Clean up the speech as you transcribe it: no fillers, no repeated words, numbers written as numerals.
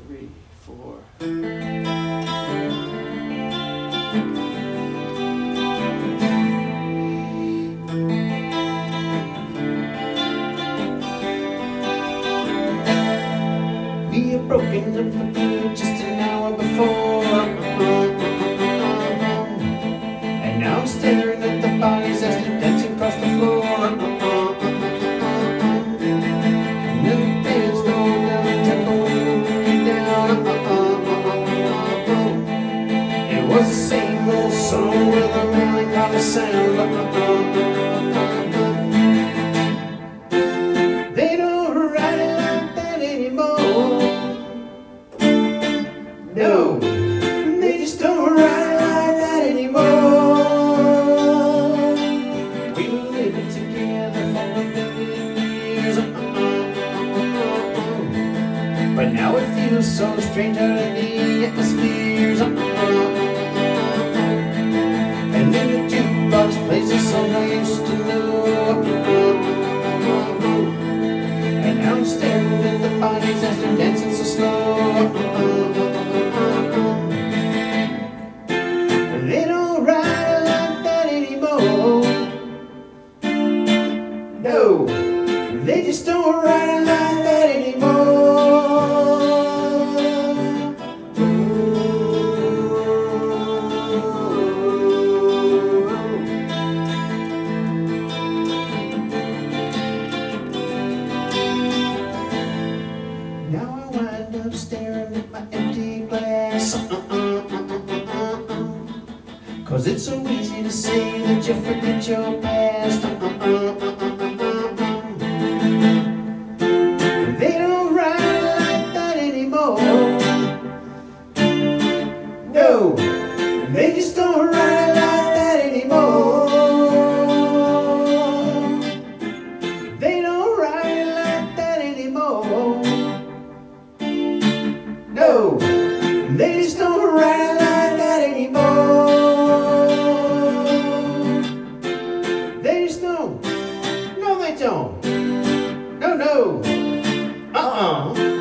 3, 4. We had broken up for good just an hour before, and now I'm staring at the bodies as they're dancing across the floor. And there's no tempo looking down. It was the same old song with a melancholy sound. They don't write it like that anymore. No, they just don't write it like that anymore. We were living together for a million years, but now it feels so strange out in the atmospheres. And then the jukebox plays a song I used to know. And now I'm staring at the bodies as they're dancing so slow. They don't ride it like that anymore. No, they just don't ride it like that anymore. Now I wind up staring at my empty glass. 'Cause it's so easy to say that you forget your past. They don't ride like that anymore. No, they just don't ride like that anymore. They don't ride like that anymore. No, they just don't ride like that anymore. They just don't. No, they don't. No, no. Uh-uh.